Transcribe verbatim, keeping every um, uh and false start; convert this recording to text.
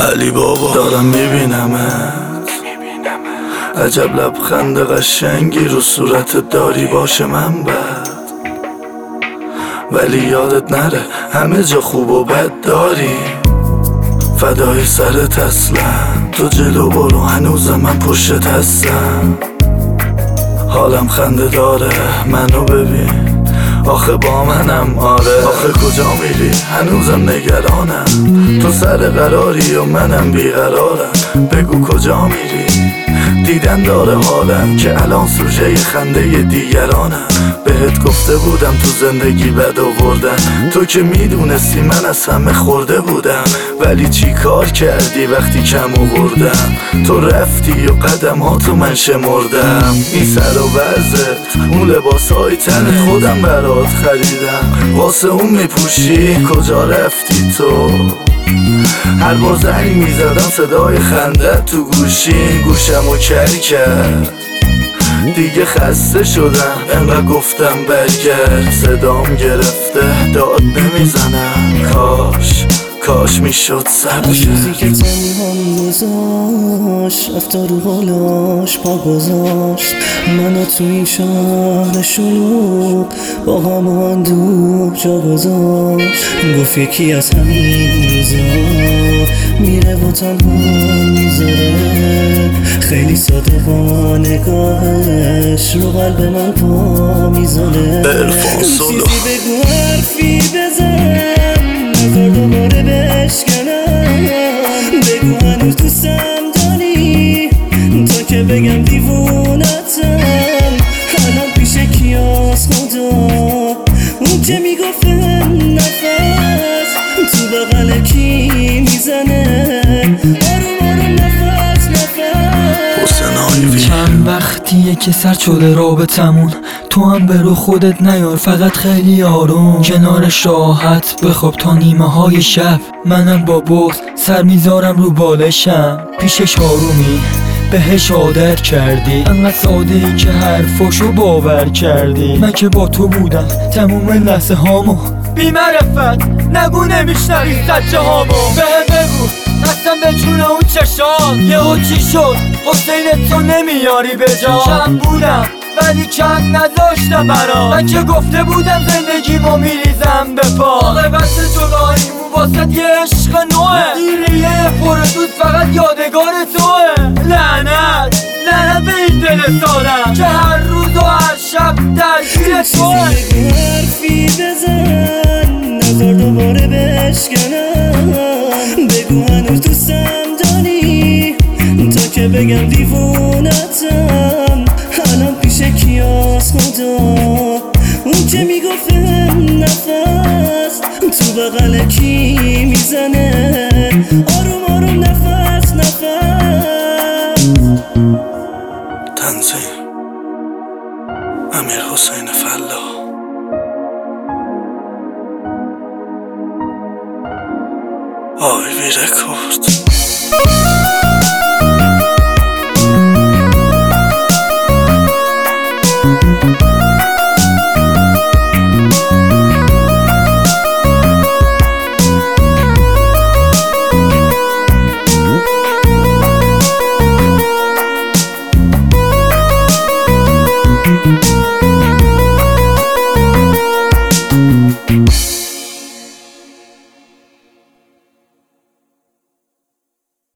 علی بابا دارم میبینمت، عجب لبخند قشنگی رو صورتت داری، باشه من بد ولی یادت نره همه جا خوب و بد داری. فدای سرت اصلا، تو جلو برو هنوزم من پشتت هستم. حالم خنده داره منو ببین، آخه با منم آره. آخه کجا میری هنوزم نگرانم، تو سر قراری و منم بیقرارم. بگو کجا میری دیدن داره حالم، که الان سوژه خنده دیگرانم. بهت گفته بودم تو زندگی بد آوردن، تو که میدونستی من از همه خورده بودم. ولی چی کار کردی وقتی کم آوردم؟ تو رفتی و قدم ها تو من شمردم. این سر و وزت اون لباس های تن خودم برات خریدم، واسه اون میپوشی کجا رفتی تو؟ هر بار زنگ میزدم صدای خندت تو گوشی، گوشمو کری کرد دیگه خسته شدم. انقدر گفتم برگرد صدام گرفته داد نمیزنم. کاش کاش میشد صبر. روزی که تنهام گذاشت رفتا رو حالاش پا گذاشت، منو تو این شهر شلوغ با غم و اندوه جا گذاشت. گفت یکی از همین روزا میره و تنها میذاره، خیلی ساده با نگاهش رو قلب من پا میذاره. چیزی بگو حرفی بزن نظر دوباره بشکنم، بگو هنوز دوستم داری تا که بگم دیوونتم. الان پیش کیاس خدا اون که میگفته نفس تو بغل کی میزنه، آروم آروم نفس نفس. چند وقتیه که سر شده رابطمون، تو هم برو خودت نیار فقط خیلی آروم. کنارش راحت بخواب تا نیمه های شب، منم با بغض سر میذارم رو بالشم. پیشش آرومی بهش عادت کردی، انقدر ساده ای که حرفاشو باور کردی. من که با تو بودم تموم لحظه هامو، بی معرفت نگو نمیشنوی سچه هامو. بهم بگو قسم به جون اون چشان یهو چی شد حسین تو نمیاری به جا؟ کم بودم ولی کم نذاشتم برام، من که گفته بودم زندگیمو میریزم به پا. عاقبت جداییمون واسه یه عشق نوه، این ریه پردود فقط یادگار توه. لعنت لعنت به این دل سادم که هر روز و هر شب درگیر توه. بگو حرفی بزن نظر دوباره بشکنم، بگو هنوز دوستم داری تا که بگم دیوونتم. الان پیش کیاس خدا اون که میگفته نفس تو بغل کی میزنه، آروم آروم نفس نفس. تنظیم امیر حسین فلاح. آی وی رکورد. We'll be right back.